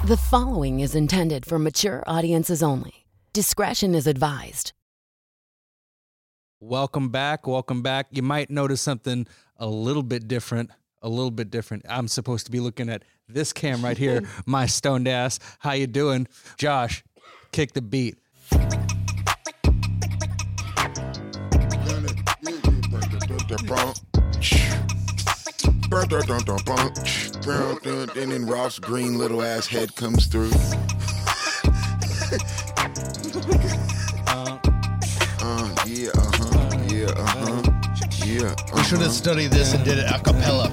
The following is intended for mature audiences only. Discretion is advised. Welcome back. Welcome back. You might notice something a little bit different. I'm supposed to be looking at this cam right here, my stoned ass. How you doing? Josh, kick the beat. And then Ralph's green little ass head comes through. We should have studied this and did it a cappella.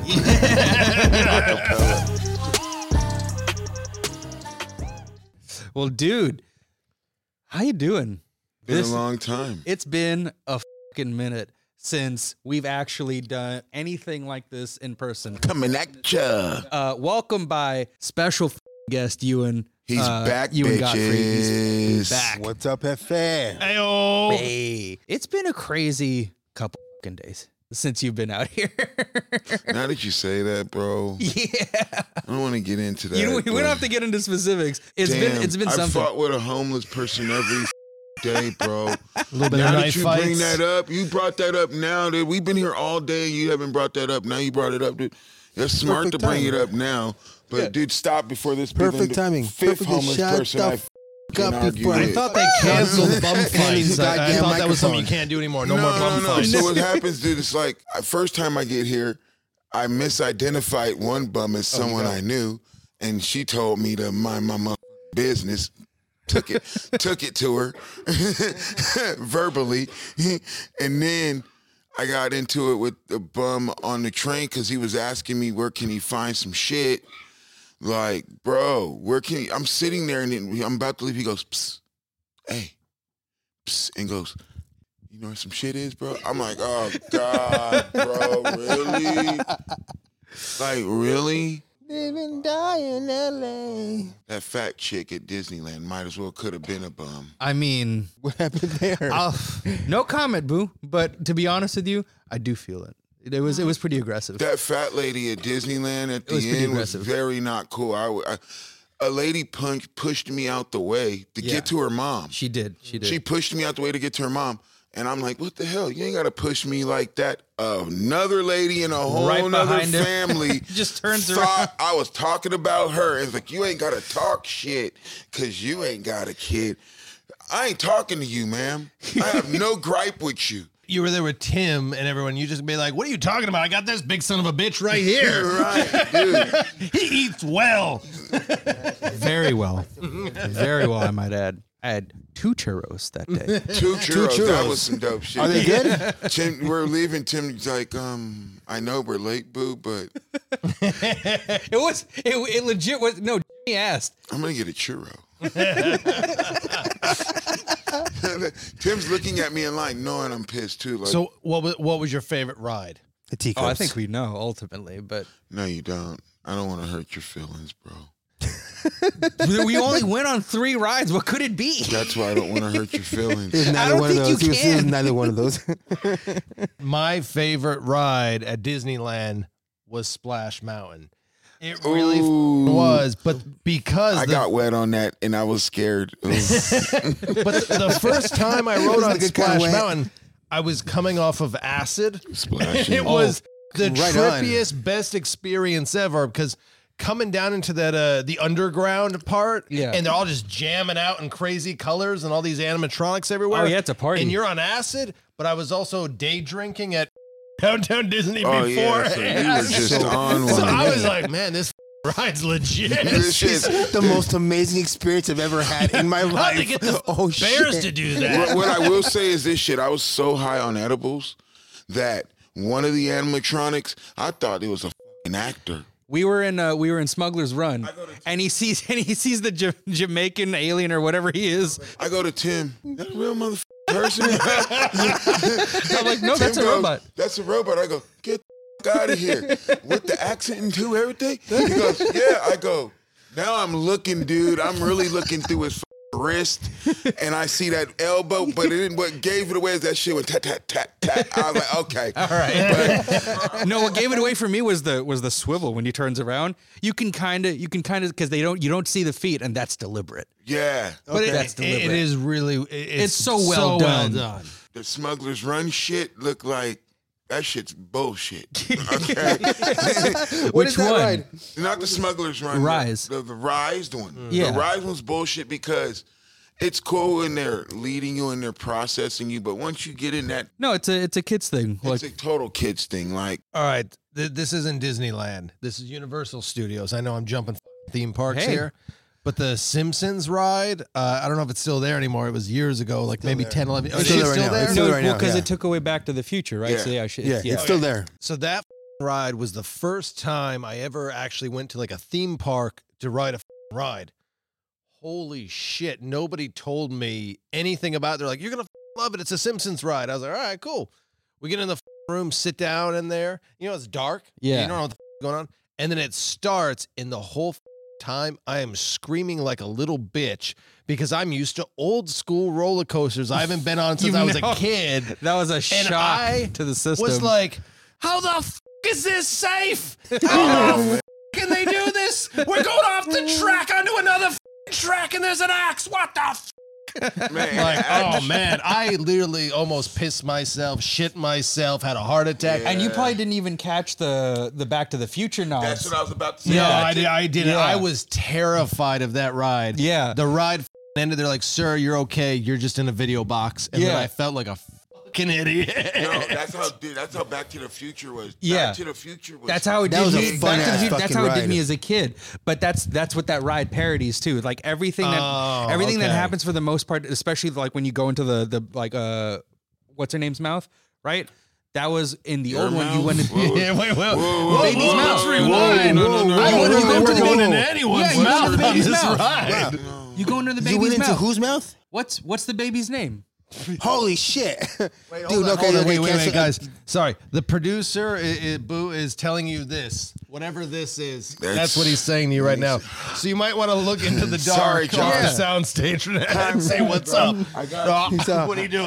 Well, dude, how you doing? Been a long time. It's been a fucking minute since we've actually done anything like this in person. Coming at ya. Welcome by special guest Ewan. He's back, Ewan bitches. Godfrey. He's back. What's up, Hefe? Ayo. Hey, it's been a crazy couple fucking days since you've been out here. Now that you say that, bro, Yeah, I don't want to get into that. we don't have to get into specifics. It's been I something. fought with a homeless person every day, bro. A little bit Now of that knife you fights. bring that up, you brought that up now. Dude. We've been here all day. You haven't brought that up. Now you brought it up, dude. It's smart Perfect to bring timing. it up now. But, Yeah. dude, stop before this Perfect the timing. fifth Perfect. homeless Shut person the I f- can up argue before- with. I thought they canceled bum Hand fights. his I goddamn thought that was something you microphone. can't do anymore. No more bum fights. So what happens, dude, it's like, first time I get here, I misidentified one bum as someone I knew, and she told me to mind my business. Took it to her verbally, and then I got into it with the bum on the train because he was asking me where can he find some shit. Like, bro, where can he? I'm sitting there and then I'm about to leave. He goes, psst, hey, psst, and goes, you know where some shit is, bro? I'm like, oh God, bro, really? Like, really? Live and die in L.A. That fat chick at Disneyland might as well could have been a bum. I mean, What happened there? no comment, boo. But to be honest with you, I do feel it. It was pretty aggressive. That fat lady at Disneyland at the was pretty end was aggressive. very not cool. A lady pushed me out the way to Yeah. get to her mom. She did. She pushed me out the way to get to her mom. And I'm like, what the hell? You ain't got to push me like that. Another lady in a whole Right nother behind her. family Just turns thought I was talking about her. It's like, you ain't got to talk shit because you ain't got a kid. I ain't talking to you, ma'am. I have no gripe with you. You were there with Tim and everyone. You just be like, what are you talking about? I got this big son of a bitch right here. Right, dude. He eats well. Very well. Very well, I might add. I had 2 churros that day. Two churros. That churros. was some dope shit. Are they good? Tim, we're leaving. Tim's like, I know we're late, boo, but It legit was, no, he asked. I'm going to get a churro. Tim's looking at me in line, knowing I'm pissed too. Like, So what was your favorite ride? The teacups. Oh, I think we know ultimately, but no, you don't. I don't want to hurt your feelings, bro. we only went on 3 rides. What could it be? That's why I don't want to hurt your feelings. It was neither don't one of think you those. It was can. neither one of those. My favorite ride at Disneyland was Splash Mountain. It really Ooh. was, but because I got wet on that and I was scared. but the first time I rode was on a good kind Splash of wet. Mountain, I was coming off of acid. Splashing. It was the right on. trippiest, best experience ever because coming down into that the underground part, Yeah. and they're all just jamming out in crazy colors and all these animatronics everywhere. Oh, yeah, it's a party. And you're on acid, but I was also day drinking at Downtown Disney Oh, before. yeah. So you were just on one. So I was like, man, this ride's legit. This shit. The most amazing experience I've ever had in my How'd life. they get the Oh, bears shit. to do that? What I will say is this shit. I was so high on edibles that one of the animatronics, I thought it was a fucking actor. We were in Smuggler's Run, and he sees the Jamaican alien or whatever he is. I go to Tim. That's a real motherfucking person. I'm like, no, Tim that's a goes, robot. That's a robot. I go, get the out of here with the accent and do everything. He goes, yeah. I go, now I'm looking, dude. I'm really looking through his wrist, and I see that elbow, but it didn't. What gave it away is that shit went tat tat tat tat. I was like, okay, all right. No, what gave it away for me was the swivel when he turns around. You can kind of because you don't see the feet, and that's deliberate. Yeah, But that's deliberate. It is really. It's so well done. the Smugglers Run shit looked like. That shit's bullshit. Okay, Which one? not the Smugglers Run. Rise. The Rise one. Yeah. The Rise one's bullshit because it's cool when they're leading you and they're processing you, but once you get in that, No, it's a kids thing. it's a total kids thing. Like, All right, this isn't Disneyland. This is Universal Studios. I know I'm jumping theme parks Hey. here, but the Simpsons ride, I don't know if it's still there anymore. It was years ago, like maybe 10, 11. It's still there right now. It's still there right now, because yeah. it took away Back to the Future, right? Yeah. So yeah, It's still there. So that ride was the first time I ever actually went to like a theme park to ride a ride. Holy shit. Nobody told me anything about it. They're like, you're going to love it. It's a Simpsons ride. I was like, all right, cool. We get in the room, sit down in there. You know, it's dark. Yeah. You don't know what the going on. And then it starts, and the whole time I am screaming like a little bitch because I'm used to old school roller coasters I haven't been on since I was a kid. That was a shock I to the system. Was like, how the is this safe? How the can they do this? We're going off the track onto another track and there's an axe. What the man, like, oh man, I literally almost pissed myself, shit myself, had a heart attack. Yeah. And you probably didn't even catch the Back to the Future nods. that's what I was about to say. No, I didn't. Yeah. I was terrified of that ride. Yeah. The ride ended. They're like, sir, you're okay. You're just in a video box. And then Yeah. I felt like a fucking idiot. No, that's how Back to the Future was. Yeah. Back to the Future was. That's how it That did was a me. fun Back to the ass Future, that's fucking how it did ride. me as a kid. But that's what that ride parodies too. Like everything that Oh, everything that okay. happens for the most part, especially like when you go into the like what's her name's mouth, right? That was in the old one. You went into Yeah, wait, Baby's whoa, mouth. let's rewind. No. I wouldn't whoa, go whoa, to whoa, going whoa. into anyone's Yeah, you mouth went to the on baby's this mouth. ride. you go into the You went baby's into mouth. whose mouth? What's the baby's name? Holy shit. Dude, Dude, okay, wait, guys. Sorry. The producer, Boo, is telling you this. Whatever this is, that's what he's saying to you right now. So you might want to look into the dark Sorry, off Josh. the soundstage and say, what's up? I got Oh, what are you doing?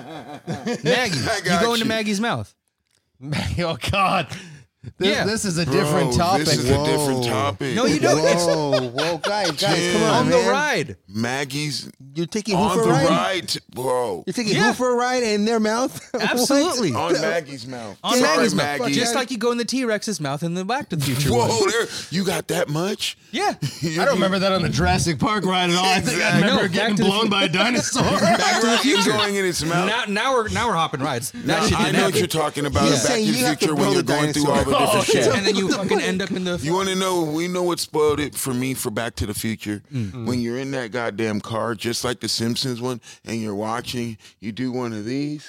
Maggie. I You got go into you. Maggie's mouth. Oh, God. This is a different Bro, topic. This is a different topic. No, you don't. It's Whoa, guys, come Damn. on, on the man. ride. Maggie's You're taking who on for the a ride? ride, bro. You're taking Yeah. who for a ride in their mouth? Absolutely. On Maggie's mouth. On Sorry, Maggie's Maggie. mouth. Just like you go in the T-Rex's mouth in the Back to the Future one. Whoa, there, you got that much? Yeah. I don't remember that on the Jurassic Park ride at all. I think I Exactly. remember No, getting Back to the blown by a dinosaur. Back to the Future. going in its mouth. Now we're hopping rides. That shit I didn't know what happen. you're talking about. He's in Back saying to the you have to Future when blow you're the going through all the dinosaur. different shit. And then you fucking end up in the. You want to know? We know what spoiled it for me for Back to the Future. When you're in that goddamn car, just like the Simpsons one, and you're watching, you do one of these.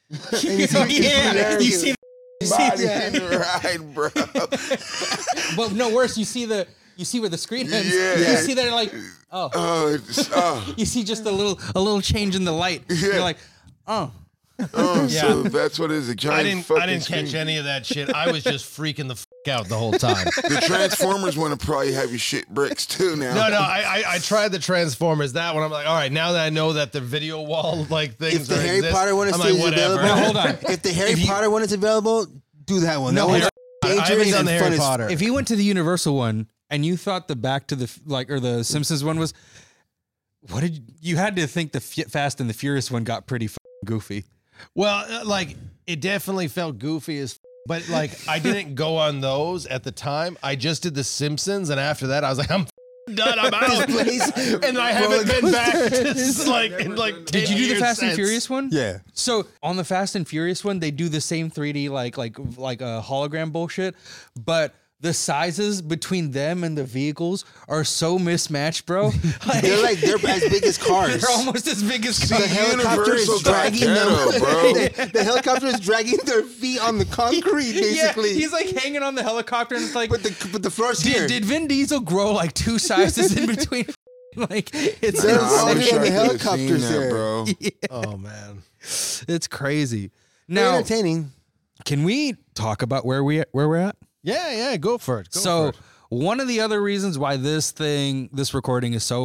Yeah, you see. Body in the ride, bro. Well, no worse. You see where the screen ends. Yeah. You see that like, Oh, you see just a little change in the light. You're like, oh. So that's what it is. A giant I didn't fucking catch screen. any of that shit. I was just freaking the out the whole time. The Transformers want to probably have your shit bricks too now. No, I tried the Transformers. That one, I'm like, all right, now that I know that the video wall like things If the are Harry exist, Potter one is I'm still like, whatever. available, Now, hold on. If the Harry Potter one is available, do that one. No, that one's I haven't dangerous done and the fun Harry as Potter. If you went to the Universal one and you thought the Back to the or the Simpsons one was, what did you had to think the Fast and the Furious one got pretty goofy. Well, like it definitely felt goofy as, but like I didn't go on those at the time. I just did the Simpsons, and after that, I was like, I'm done. I'm out. And I haven't been back to like in like. Did you do the 10 years Fast and since. Furious one? Yeah. So on the Fast and Furious one, they do the same 3D like a hologram bullshit, but the sizes between them and the vehicles are so mismatched, bro. They're as big as cars. They're almost as big as The cars. helicopter Universal is dragging ghetto, them. bro. The helicopter is dragging their feet on the concrete, basically. Yeah, he's like hanging on the helicopter, and it's like, but the floor's here. did Vin Diesel grow like 2 sizes in between? Like it's They're Nah, I all wish in I the could have seen helicopters that, there. bro. Oh man. it's crazy. They're Now, entertaining. can we talk about where we're at? Yeah, go for it. Go So for it. one of the other reasons why this recording is so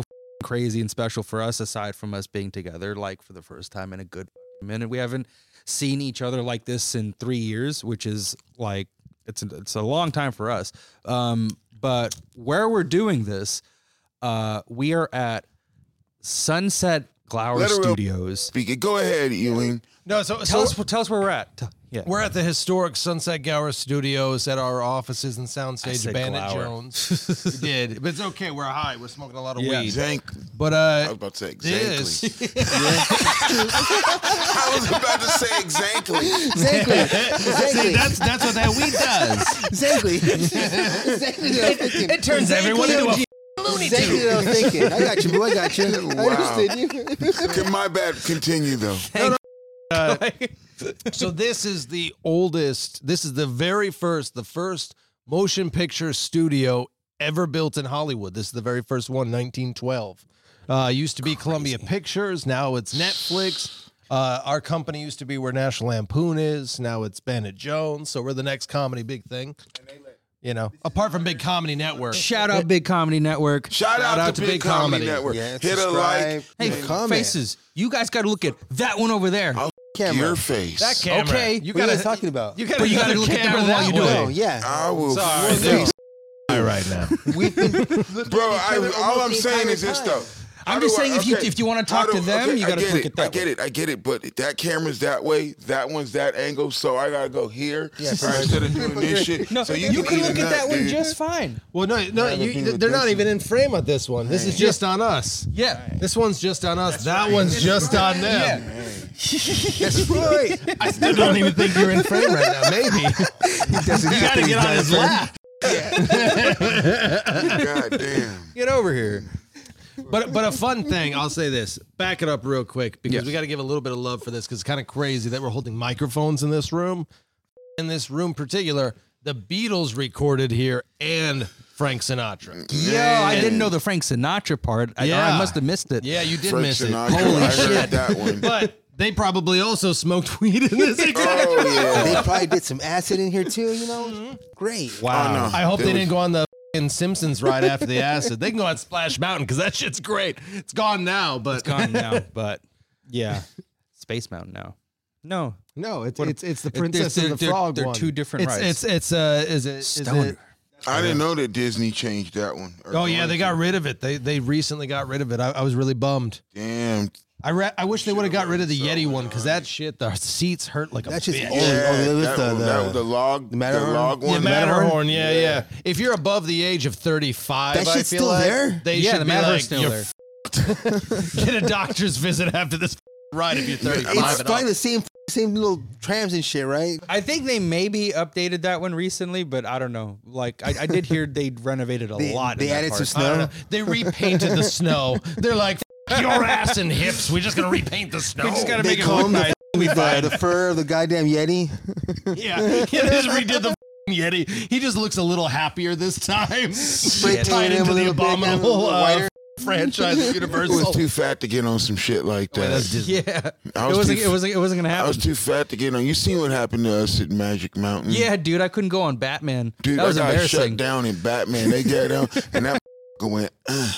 crazy and special for us, aside from us being together, like for the first time in a good minute. We haven't seen each other like this in 3 years, which is like, it's a long time for us. But where we're doing this, we are at Sunset Glower Studios. Speak it. Go ahead, Ewing. No, Tell us where we're at. Yeah. We're at the historic Sunset Gower Studios at our offices in I Soundstage said Bandit Glower. Jones. We did, but it's okay. We're high. We're smoking a lot of weed. Exactly. But I was about to say exactly. this I was about to say exactly. Exactly. that's what that weed does. Exactly. Exactly what I was thinking. It turns everyone into a Looney Exactly Tune. what I was thinking. I got you, boo. I got you. Wow. I understood you. My bad. Continue though. So this is the oldest. This is the first motion picture studio ever built in Hollywood. This is the very first one, 1912. Used to be Columbia Pictures. Now it's Netflix. Our company used to be where National Lampoon is. Now it's Bandit Jones. So we're the next comedy big thing. You know, apart from Big Comedy Network. Shout out Big Comedy Network. Shout out to Big Comedy Network. Yeah, Hit a like. Hey, comment. faces, you guys got to look at that one over there. Camera. Your face. That camera. Okay. You What are you gotta guys talking about? You gotta, But you gotta look at that one while you do it. Oh, yeah. I will. Sorry, face- right now. We've been Bro, all I'm saying is this though. I'm just saying, if you want to talk to them, you got to look at that. I get it, but that camera's that way, that one's that angle, so I gotta go here Yeah, instead of doing this shit. No, so you can eat look a at that nut, one dude. just fine. Well, no, they're not even in frame at this one. This is just on us. Yeah. This one's just on us. That one's just on them. That's right. I still don't even think you're in frame right now. Maybe. You gotta get on his lap. God damn. Get over here. But a fun thing, I'll say this. Back it up real quick because we got to give a little bit of love for this because it's kind of crazy that we're holding microphones in this room. In this room particular, the Beatles recorded here and Frank Sinatra. Yeah, I didn't know the Frank Sinatra part. I must have missed it. Yeah, you did Frank miss Sinatra, it. Holy I heard shit. that one. But they probably also smoked weed in this exact Oh yeah. They probably did some acid in here too, you know? Great. Wow. Oh, no. I hope There they was- didn't go on the Simpsons ride after the acid. They can go on Splash Mountain because that shit's great. It's gone now, but It's gone now, but yeah. Space Mountain now. No. no, it's What- the Princess and the Frog they're one. two different rides. Is it Stoner. I didn't know that Disney changed that one. Or Oh yeah, going they to. got rid of it. They recently got rid of it. I was really bummed. Damn. I wish they would have got rid of the Yeti one because that shit, the seats hurt like a That's just bitch. old. Yeah, Oh, that was the log. The Matterhorn? log Yeah, one. Matterhorn. Yeah. If you're above the age of 35, That I shit's feel still like there? they Yeah, should the be Matterhorn's like, still you're there. get a doctor's visit after this ride if you're 35. It's and probably up. the same little trams and shit, right? I think they maybe updated that one recently, but I don't know. Like I did hear they renovated a lot. They in that added part. some I don't snow. know. They repainted the snow. They're like, "F- your ass and hips. We're just gonna repaint the snow. We just gotta They make it look combed nice. the fur of the goddamn Yeti. Yeah, they just redid the Yeti. He just looks a little happier this time. Spray Tied painted him into a the little bit, abominable whiter. franchise of I was Universal. too fat to get on some shit like that. that's Disney. Yeah, I it was wasn't. too- It wasn't gonna I happen. was too fat to get on. You seen what happened to us at Magic Mountain? Yeah, dude, I couldn't go on Batman. Dude, that was I got shut embarrassing. down in Batman. They got down, and that went,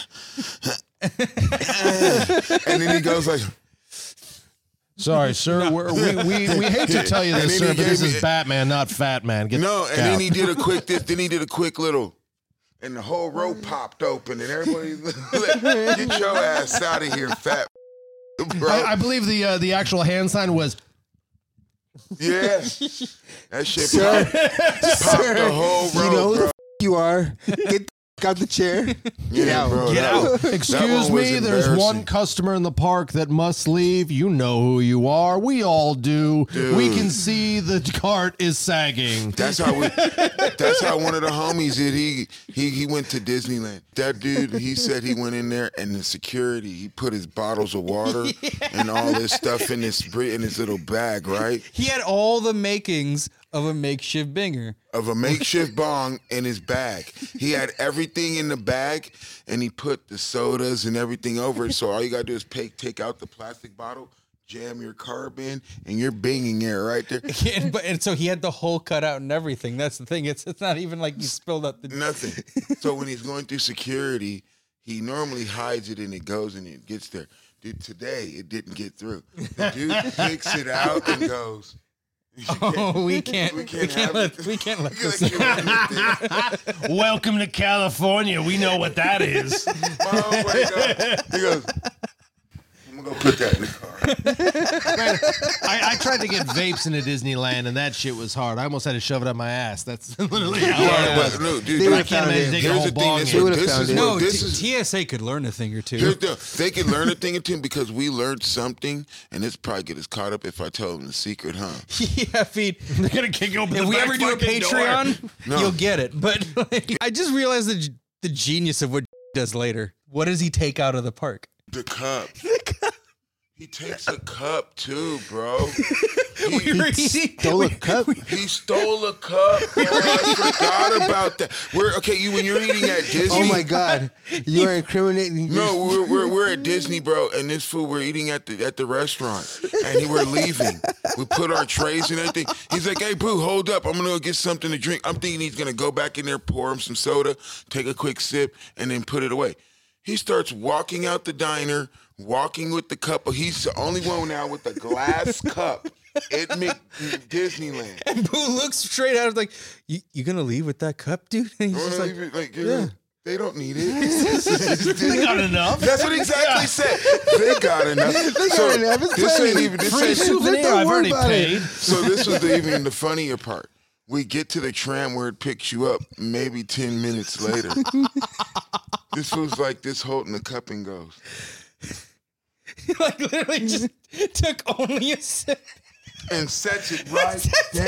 and then he goes like, Sorry, sir. We hate to tell you And this, then sir, he but this gave is me- Batman, not Fat Man. Get no, and out. then he did a quick this, then he did a quick little, and the whole row popped open, and everybody, get your ass out of here, fat bro. I believe the actual hand sign was Yeah, that shit popped the whole row, You know who bro. the you are. Get the out the chair. Yeah, out. bro. Get that out. was- Excuse that one was me, there's one embarrassing. customer in the park that must leave. You know who you are. We all do. Dude. We can see the cart is sagging. That's how one of the homies did. He went to Disneyland. That dude, he said he went in there and the security, he put his bottles of water and all this stuff in his little bag, right? He had all the makings of a makeshift binger. Of a makeshift bong in his bag. He had everything in the bag and he put the sodas and everything over it. So all you gotta do is take out the plastic bottle, jam your carb in, and you're binging there right there. and so he had the hole cut out and everything. That's the thing. It's not even like he spilled out the. Nothing. So when he's going through security, He normally hides it and it goes and it gets there. Dude, today it didn't get through. The dude picks it out and goes. Oh, we can't let this. Welcome to California. We know what that is. Oh my God. He goes, I'm going to go put that in the car. I tried to get vapes into Disneyland, and that shit was hard. I almost had to shove it up my ass. That's literally how hard it was. No, dude, They I would've can't found imagine it. taking a whole bong. They would've This found is it. what No, this is. TSA could learn a thing or two. Here's the, they can learn a thing or two because we learned something, and this probably get us caught up if I tell them the secret, huh? Yeah, They're gonna kick open if the we back ever do a fucking door. Patreon, No. you'll get it. But like, I just realized the genius of what does later. What does he take out of the park? The cup. He takes a cup too, bro. We were eating. Stole a cup. He stole a cup. Bro. I forgot about that. When you're eating at Disney. Oh my God, you are incriminating. No, we're at Disney, bro, and this food we're eating at the restaurant, and we're leaving. We put our trays and everything. He's like, "Hey, boo, hold up! I'm gonna go get something to drink." I'm thinking he's gonna go back in there, pour him some soda, take a quick sip, and then put it away. He starts walking out the diner, walking with the cup. He's the only one now with a glass cup at Disneyland. And Boo looks straight at us like, "You gonna leave with that cup, dude?" And he's just like, Yeah. They don't need it. They got enough. That's what he exactly said. They got enough. They got enough. It's This plenty. ain't even. This Free ain't, souvenir. Don't I've worry already about it. paid. so this was even the funnier part. We get to the tram where it picks you up maybe 10 minutes later. This was like this holding the cup and goes. like literally just took only a sip. And sets it right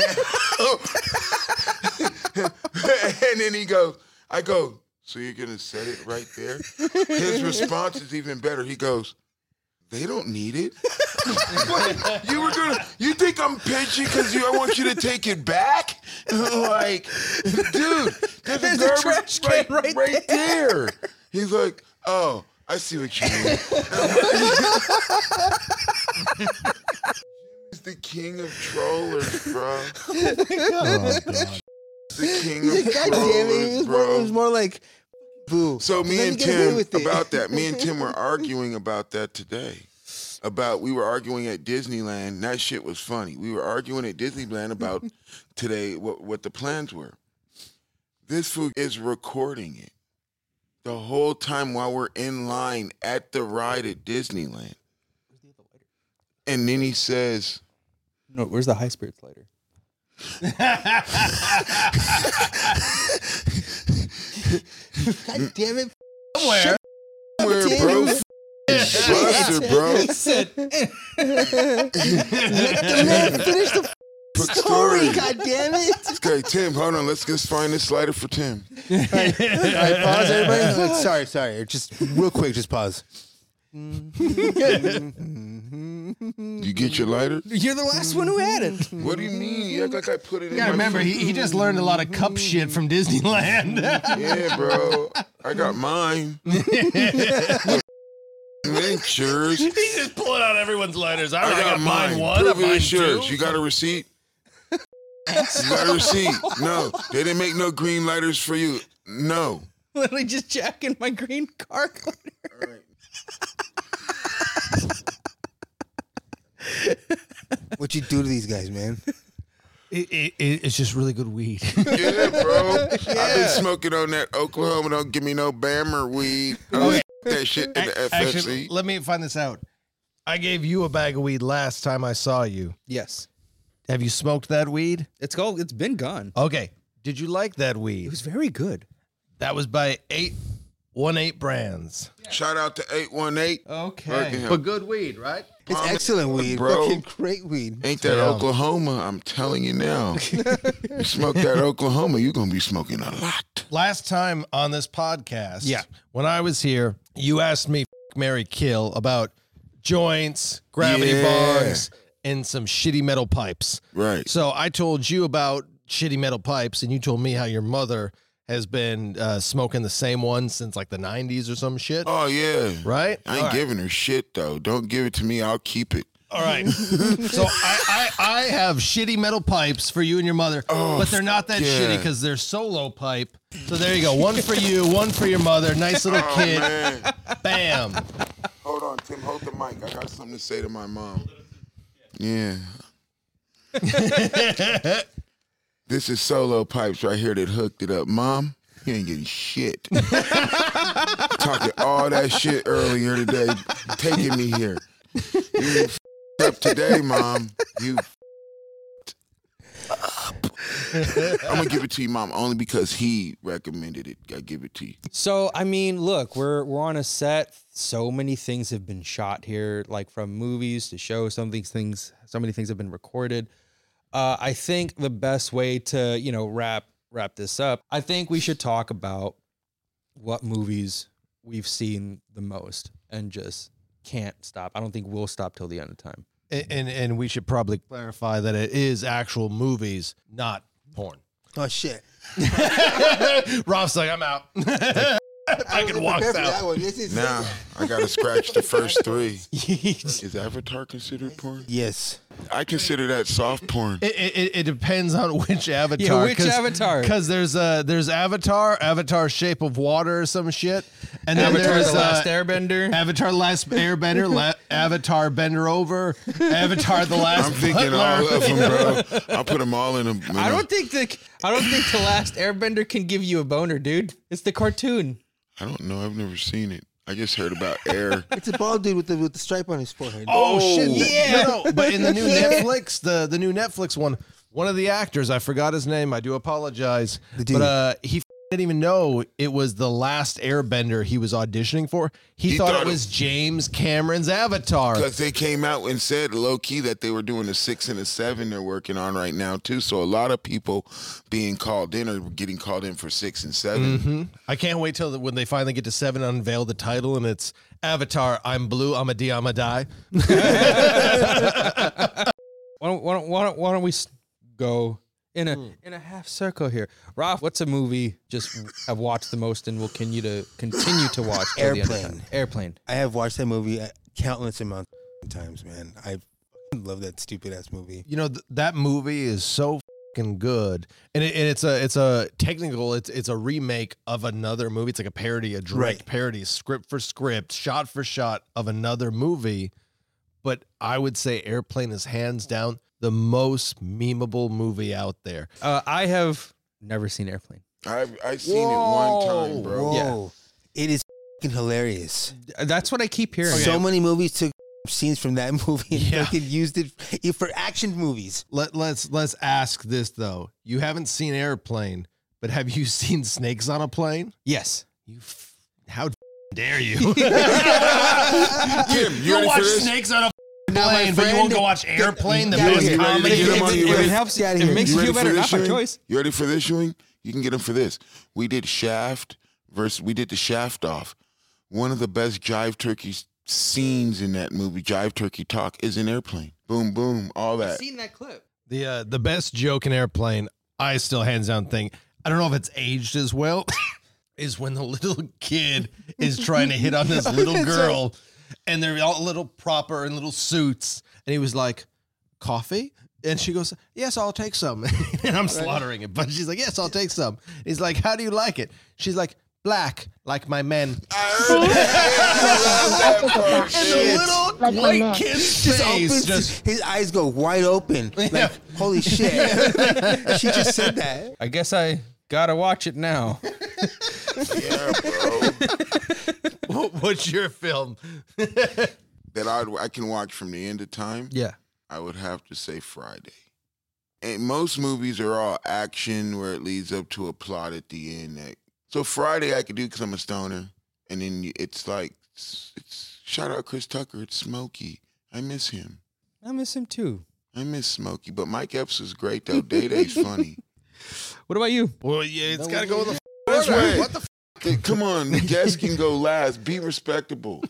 down. And then he goes, I go, so you're going to set it right there? His response is even better. He goes, they don't need it. What? You think I'm pitching because I want you to take it back? Like, dude, there's a garbage trash can right there. He's like, oh, I see what you mean. He's the king of trollers, bro. Oh, God. The king of God damn it! trollers, It was more like boo. So me Let and get away Tim with it. about that. Me and Tim were arguing about that today. We were arguing at Disneyland. That shit was funny. We were arguing at Disneyland about today what the plans were. This fool is recording it the whole time while we're in line at the ride at Disneyland. And then he says, No, where's the high spirits lighter? God damn it! Somewhere. "Where, bro? Buster, bro. Let the man finish the Quick story. God damn it! Okay, Tim, hold on. Let's just find this lighter for Tim." All right, pause, everybody. Sorry. Just real quick, just pause. You get your lighter? You're the last one who had it. What do you mean? You act like I put it in You gotta my remember, he just learned a lot of cup shit from Disneyland. Yeah, bro. I got mine. Yours. He's just pulling out everyone's lighters. I I got mine mine. one. Prove Mine it is yours. two. You got a receipt? You got a receipt? No. They didn't make no green lighters for you. No. Literally just jacking my green car glitter. All right. What you do to these guys, man? It's just really good weed. Yeah, bro. I've been smoking on that Oklahoma. Don't give me no Bammer weed. That shit in the FFC. Actually, let me find this out. I gave you a bag of weed last time I saw you. Yes. Have you smoked that weed? It's been gone. Okay. Did you like that It weed? was very good. That was by 818 Brands. Shout out to 818. Okay. But good weed, right? It's excellent weed, bro. fucking great weed. Ain't that Damn. Oklahoma? I'm telling you now. You smoke that Oklahoma, you're going to be smoking a lot. Last time on this podcast, Yeah. when I was here, you asked me, Mary Kill, about joints, gravity Yeah. bars, and some shitty metal pipes. Right. So I told you about shitty metal pipes, and you told me how your mother has been smoking the same one since like the 90s or some shit. Oh, yeah. Right? I ain't giving her shit, though. Don't give it to me. I'll keep it. All right. So I have shitty metal pipes for you and your mother, but they're not that shitty because they're solo pipe. So there you go. One for you, one for your mother. Nice little kid. Man. Bam. Hold on, Tim. Hold the mic. I got something to say to my mom. Yeah. This is Solo Pipes right here that hooked it up. Mom, you ain't getting shit. Talking all that shit earlier today, taking me here. You up today, Mom. You up. I'm gonna give it to you, Mom, only because he recommended it. I give it to you. So I mean, look, we're on a set. So many things have been shot here, like from movies to shows. So many things have been recorded. I think the best way to wrap this up, I think we should talk about what movies we've seen the most and just can't stop. I don't think we'll stop till the end of time. And we should probably clarify that it is actual movies, not porn. Oh shit! Rob's like, I'm out. I can walk out. Now I gotta scratch the first three. Is Avatar considered porn? Yes. I consider that soft porn. It depends on which Avatar. Yeah, which Avatar? Because there's Avatar Shape of Water or some shit, and then Avatar there's The Last Airbender. Avatar Last Airbender, Avatar Bender Over, Avatar The Last. I'm thinking all of them, bro. I'll put them all in a. I don't think The Last Airbender can give you a boner, dude. It's the cartoon. I don't know. I've never seen it. I just heard about Air. It's a bald dude with the stripe on his forehead. Oh shit! Yeah. No, but in the new Netflix, the new Netflix one of the actors, I forgot his name. I do apologize. But he didn't even know it was The Last Airbender he was auditioning for. He thought it was James Cameron's Avatar. Because they came out and said low key that they were doing a 6 and a 7 they're working on right now too. So a lot of people being called in are getting called in for 6 and 7. Mm-hmm. I can't wait till when they finally get to 7, unveil the title, and it's Avatar. I'm blue. I'm a D. I'm a die. Why don't we go in a half circle here? Ralph, what's a movie just I've watched the most and will continue to watch? Airplane. I have watched that movie countless amounts of times, man. I love that stupid ass movie. You know that movie is so fucking good, and it's a remake of another movie. It's like a parody, a direct parody, script for script, shot for shot of another movie. But I would say Airplane is hands down the most memeable movie out there. I have never seen Airplane. I've seen it one time, bro. Whoa. Yeah. It is fucking hilarious. That's what I keep hearing. So many movies took scenes from that movie and Yeah. fucking used it for action movies. Let's ask this though. You haven't seen Airplane, but have you seen Snakes on a Plane? Yes. How dare you? Kim, you ready watch for this? Snakes on a Now, my Plane, but you won't friend- go watch Airplane, the Get out of best here. comedy. You ready to get 'em on? You If ready? it helps, Get outta if it here. makes you feel ready for better, this, not my Ewing? choice. You ready for this, Ewing? You can get them for this. We did Shaft we did the Shaft off. One of the best Jive Turkey scenes in that movie, Jive Turkey Talk, is in Airplane. Boom, boom, all that. Seen that clip. The best joke in Airplane, I still hands down think, I don't know if it's aged as well, is when the little kid is trying to hit on this little girl, and they're all little proper in little suits, and he was like, coffee? And she goes, yes, I'll take some. And I'm slaughtering it, but she's like, yes, I'll take some. He's like, how do you like it? She's like, black, like my men. I heard that. And the little Like my white man. kid's Just face opens, just his eyes go wide open. Like, holy shit. She just said that. I guess I gotta watch it now. Yeah, bro. What's your film? That I can watch from the end of time. Yeah. I would have to say Friday. And most movies are all action where it leads up to a plot at the end. So Friday I could do because I'm a stoner. And then it's like, it's shout out Chris Tucker. It's Smokey. I miss him. I miss him too. I miss Smokey. But Mike Epps is great though. Day-Day's funny. What about you? Well, yeah, it's got to go in the That's order. right. What the Come on, the guest can go last. Be respectable.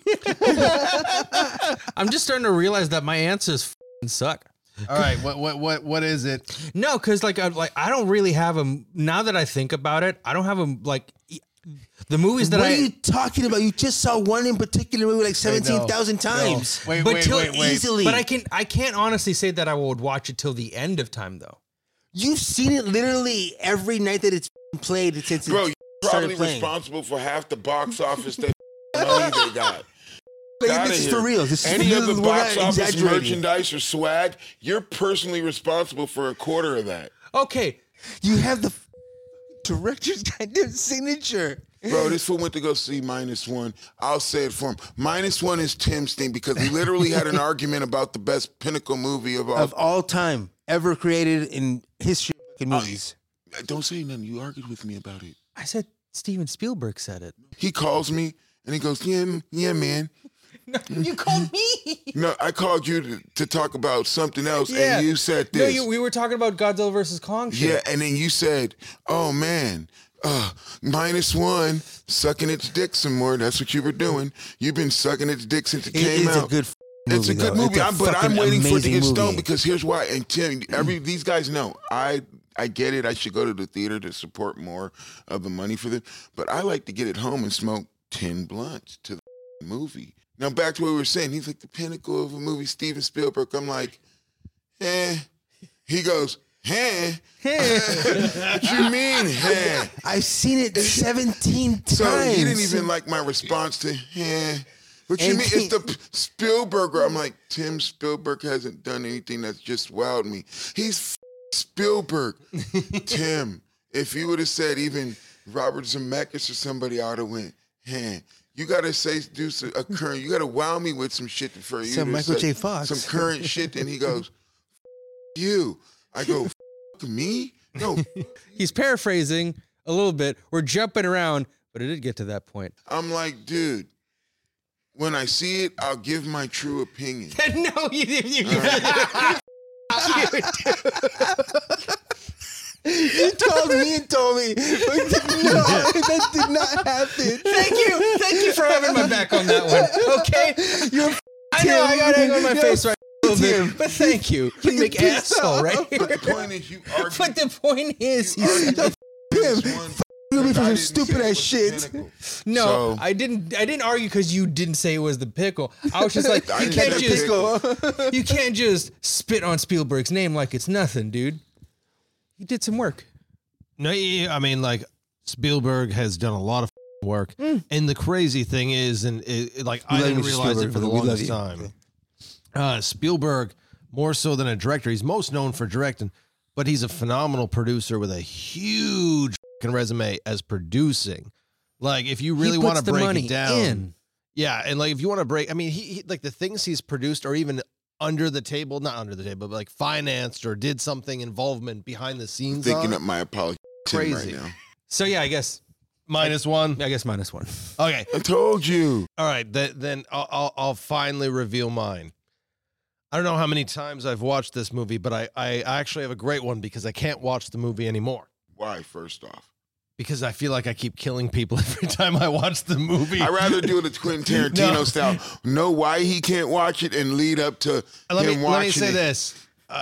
I'm just starting to realize that my answers f***ing suck. All right, what is it? No, because I don't really have them. Now that I think about it, I don't have them. Like, The movies that What are you talking about? You just saw one in particular movie like 17,000 times. Wait, but wait, till wait, wait. Easily. But I can't honestly say that I would watch it till the end of time though. You've seen it literally every night that it's played since Bro, it you're probably started playing. responsible for half the box office that money they got. Like, this is Outta for here. real. This is Any of the we're box not office exaggerating. merchandise or swag, you're personally responsible for a quarter of that. Okay. You have the director's goddamn signature. Bro, this fool went to go see -1. I'll say it for him. -1 is Tim's thing because we literally had an argument about the best pinnacle movie of Of all time ever created in history of fucking movies. Don't say nothing. You argued with me about it. I said Steven Spielberg said it. He calls me and he goes, yeah, man. You called me. No, I called you to talk about something else, Yeah. and you said No, this. we were talking about Godzilla versus Kong shit. Yeah, and then you said, oh, man, -1, sucking its dick some more. That's what you were doing. You've been sucking its dick since it came is out. a good movie. It's a good though. movie, It's a but I'm fucking waiting for it to amazing get movie. stoned because here's why. And Tim, these guys know I get it. I should go to the theater to support more of the money for them, but I like to get it home and smoke 10 blunts to the movie. Now back to what we were saying. He's like the pinnacle of a movie, Steven Spielberg. I'm like, He goes, What you mean, I've seen it 17 times. So he didn't even like my response to, What you mean? It's the Spielberg. I'm like, Tim Spielberg hasn't done anything that's just wowed me. He's Spielberg. Tim, if you would have said even Robert Zemeckis or somebody, I would have went, You gotta a current. You gotta wow me with some shit for you. Some to Michael say J. Fox. some current shit. And he goes, you. I go, me? No. He's paraphrasing a little bit. We're jumping around, but it did get to that point. I'm like, dude. When I see it, I'll give my true opinion. No, you didn't. You told me and told me. But no, that did not happen. Thank you for having my back on that one. Okay, I know I got egg on my face right a little bit, but thank you. You make asshole right here. But the point is, you argue. But the point is, you argue Him. You me for some stupid ass shit. no, So- I didn't argue because you didn't say it was the pickle. I was just like, I you didn't can't say just pickle. you can't just spit on Spielberg's name like it's nothing, dude. He did some work. No, yeah, I mean, like Spielberg has done a lot of work, and the crazy thing is, and like I didn't realize it for the longest time. Spielberg, more so than a director, he's most known for directing, but he's a phenomenal producer with a huge fucking resume as producing. Like, if you really want to break it down, yeah, and like if you want to break, I mean, he like the things he's produced, or even not under the table, but like financed or did something involvement behind the scenes. Thinking up my apology Crazy. right now. So yeah, I guess -1. I guess -1. Okay. I told you. All right, then I'll finally reveal mine. I don't know how many times I've watched this movie, but I actually have a great one because I can't watch the movie anymore. Why, first off? Because I feel like I keep killing people every time I watch the movie. I'd rather do it the Quentin Tarantino style. Know why he can't watch it and lead up to Let him me watching say it. this.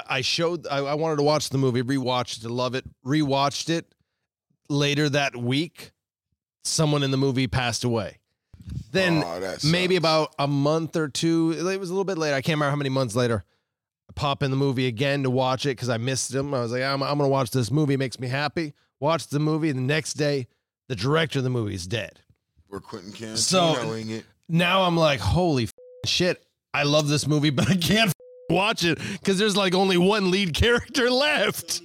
I wanted to watch the movie, rewatched it, love it, rewatched it. Later that week, someone in the movie passed away. Then that maybe sucks. about a month or two, it was a little bit later. I can't remember how many months later. I pop in the movie again to watch it because I missed him. I was like, I'm going to watch this movie. It makes me happy. Watched the movie. The next day, the director of the movie is dead. We're Quentin Tarantino So it. now I'm like, holy shit. I love this movie, but I can't watch it because there's like only one lead character left.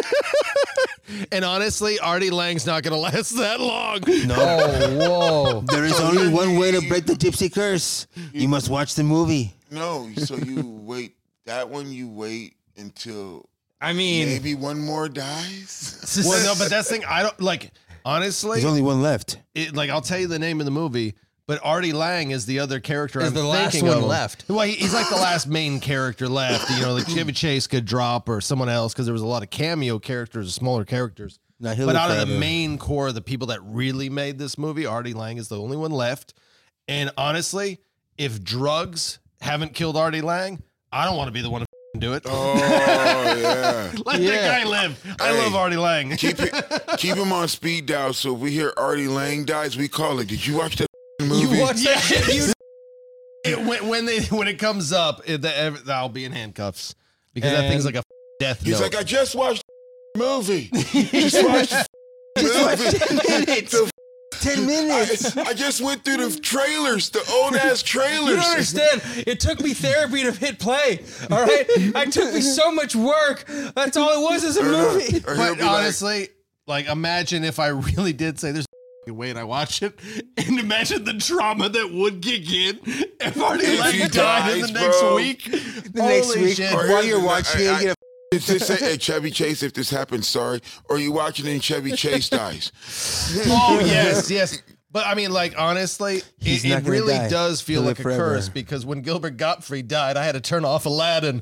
And honestly, Artie Lang's not going to last that long. No. Oh, whoa. There is only one way to break the gypsy curse. You must watch the movie. No, so you wait. That one you wait until I mean, maybe one more dies. Well, no, but that's the thing. I don't like, honestly, There's only one left. like I'll tell you the name of the movie, but Artie Lang is the other character. Is I'm the last thinking one of. left. Well, he's like the last main character left. You know, like Chevy Chase could drop or someone else because there was a lot of cameo characters, smaller characters. Nah, he'll But live out of the forever. main core of the people that really made this movie, Artie Lang is the only one left. And honestly, if drugs haven't killed Artie Lang, I don't want to be the one to do it. Oh yeah. Let that guy live. I love Artie Lang. Keep him on speed dial. So if we hear Artie Lang dies, we call it. Did you watch that movie? You watch that shit? When it comes up, I'll be in handcuffs because that thing's like a death He's note. like, I just watched the movie. Just watched the movie. 10 minutes. I just went through the trailers, the old ass trailers. You don't understand. It took me therapy to hit play. All right, it took me so much work. That's all it was as a movie. Or he'll But be like, honestly, like imagine if I really did say there's a way and I watch it, and imagine the trauma that would kick in if Artie If Lang he died in dies, the next bro. week. The next Holy week, shit. Or while here's you're the- watching it, you get It's just say, hey, Chevy Chase, if this happens, sorry. Or you watching it and Chevy Chase dies. Oh yes. But I mean, like honestly, He's it not gonna really die. does feel He'll like live a forever. curse because when Gilbert Gottfried died, I had to turn off Aladdin.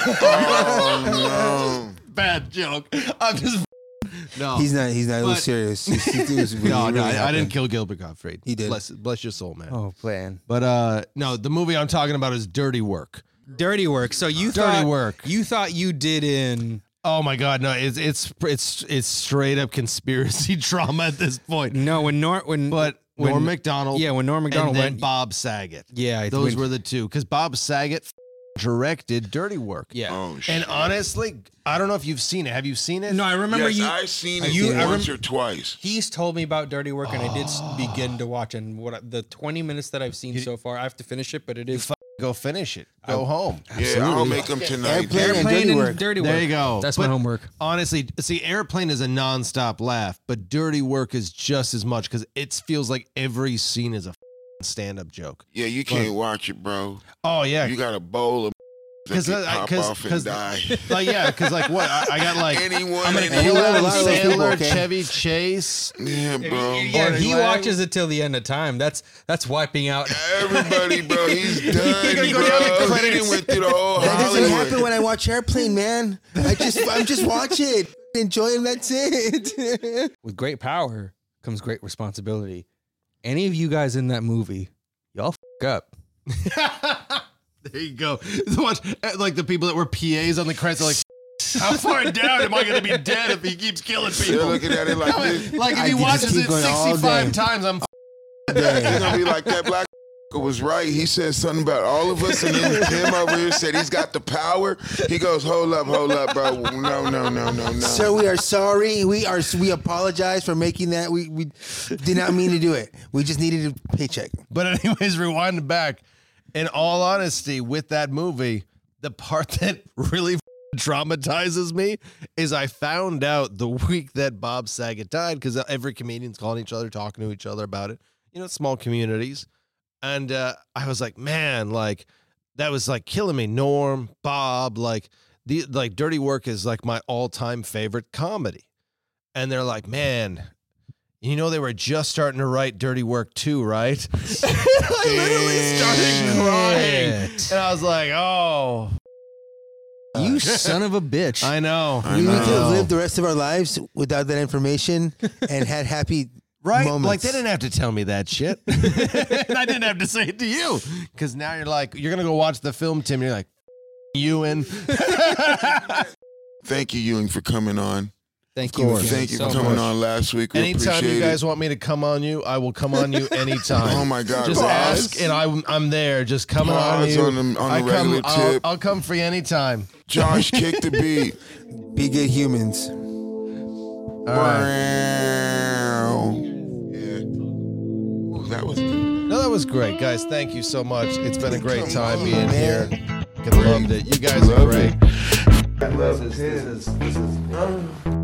Oh, Bad joke. I'm just no. he's not. It But- was serious. It was really, no, really I happened. didn't kill Gilbert Gottfried. He did. Bless your soul, man. Oh, man. But no, the movie I'm talking about is Dirty Work. Dirty Work. So you Dirty thought Work. You thought you did in. Oh my God, no! It's straight up conspiracy drama at this point. No, when Norm Macdonald, Yeah, when Norm and Macdonald then went. Bob Saget. Yeah, Those were the two because Bob Saget directed Dirty Work. Yeah. oh shit. And honestly, I don't know if you've seen it. Have you seen it? No, I remember Yes, you. I've seen it I once or twice. He's told me about Dirty Work, and I did begin to watch. And the 20 minutes that I've seen so far, I have to finish it, but it is Go finish it. Go home. Yeah, I'll make them tonight. Airplane and Dirty Work. Dirty Work. There you go. That's But my homework. Honestly, see, Airplane is a nonstop laugh, but Dirty Work is just as much because it feels like every scene is a stand-up joke. Yeah, you can't watch it, bro. Oh yeah, You got a bowl of that 'Cause could I- pop 'cause- off and 'cause- die. like yeah, because like what I got like Anyone, I'm gonna anyone. kill a Adam lot of those people, Sandler, okay? Chevy Chase. Yeah, bro. Yeah, Artie he Lang. watches it till the end of time. That's wiping out. Everybody, bro, he's done, gonna go down the bro. He credits. done went through the whole That doesn't happen Hollywood. when I watch Airplane, man. I'm just watch it, enjoy it. That's it. With great power comes great responsibility. Any of you guys in that movie, y'all up. There you go. Watch, like the people that were PAs on the credits are like, how far down am I going to be dead if he keeps killing They're people? looking at it like this. Like if I he could watches just keep it going all 65 day. times, I'm He's gonna be like that black was right. He said something about all of us, and then Tim over here said he's got the power. He goes, hold up, bro. No. Sir, we are sorry. We apologize for making that. We did not mean to do it. We just needed a paycheck. But anyways, rewinding back, in all honesty, with that movie, the part that really traumatizes me is I found out the week that Bob Saget died because every comedian's calling each other, talking to each other about it. You know, small communities. And I was like, man, like that was like killing me. Norm, Bob, like Dirty Work is like my all-time favorite comedy. And they're like, man, you know, they were just starting to write Dirty Work 2, right? I literally started crying. And I was like, oh. You son of a bitch. I know. We could have lived the rest of our lives without that information and had happy Right? moments. Like, they didn't have to tell me that shit. And I didn't have to say it to you. Because now you're like, you're going to go watch the film, Tim. And you're like, Ewan. Thank you, Ewing, for coming on. Thank you. again Thank you so for coming much. on last week. We Anytime appreciate you guys it. want me to come on you, I will come on you anytime. Oh my God! Just Pause. ask, and I'm there. Just coming on Pause you. on the regular tip. I'll come for you anytime. Josh, kick the beat. Be good humans. All right. Yeah. Ooh, that was good. No, that was great, guys. Thank you so much. It's been a great time being here. Fucking loved it. You guys are Love great. it. I love it.